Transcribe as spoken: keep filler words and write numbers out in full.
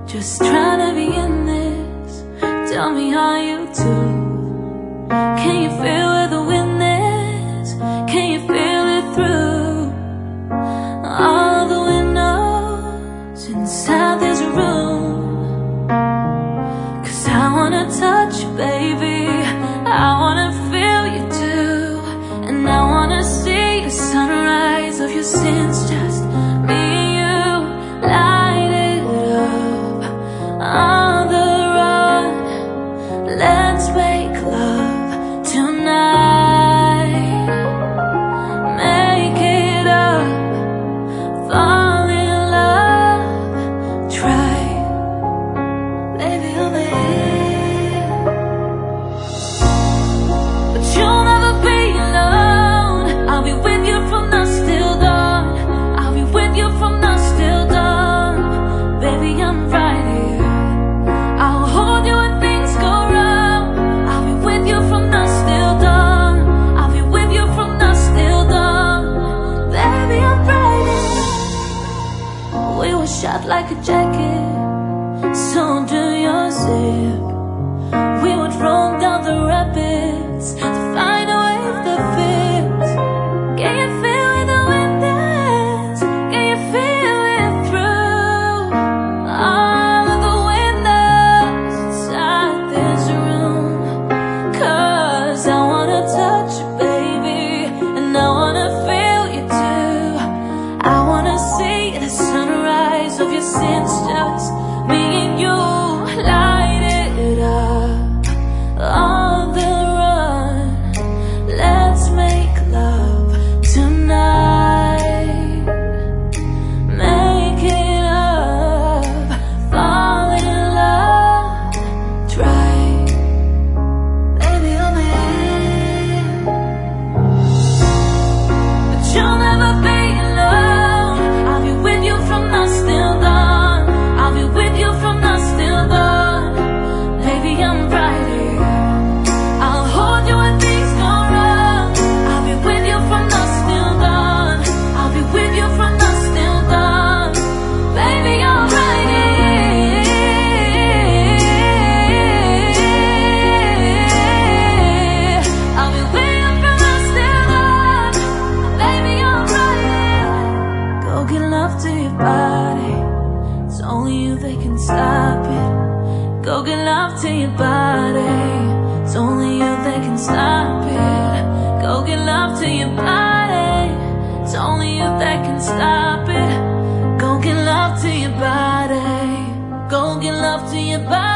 Just trying to be in this. Tell me how you do. Can you feel where the wind is? Can you feel it through all the windows inside this room? Cause I wanna touch you, baby. I wanna feel you too. And I wanna see the sunrise of your sins. Just me and you, light it up on the run. Let's make love tonight. Make it up, fall in love. Try, baby, over here. But you'll never be alone. I'll be with you from dusk till dawn. I'll be with you from dusk till dawn. Baby, I'm right here. I'll hold you when things go wrong. I'll be with you from dusk till dawn. I'll be with you from dusk till dawn. Baby, I'm right here. We were shot like a jacket, so do your zip. We would roll down the rapids to find a wave that fits. Can you feel where the wind is? Can you feel it through all of the windows inside this room? Cause I wanna touch you, baby, and I wanna feel you too. I wanna see the sunrise of your sins. Just me and you, light it up on the run. Let's make love tonight. Make it up, fall in love. Try, baby, I'm here. But you'll never be alone. I'll be with you from dusk till dawn. I'll be with you from dusk till dawn. Baby, I'm right here. I'll hold you when things go wrong. I'll be with you from dusk till dawn. I'll be with you from dusk till dawn. Baby, I'm right here. I'll be with you from dusk till dawn. Baby, I'm right here. Go get love to your body. It's only you that can stop it. Go get love to your body. It's only you that can stop it. Go get love to your body. It's only you that can stop it. Go get love to your body. Go get love to your body.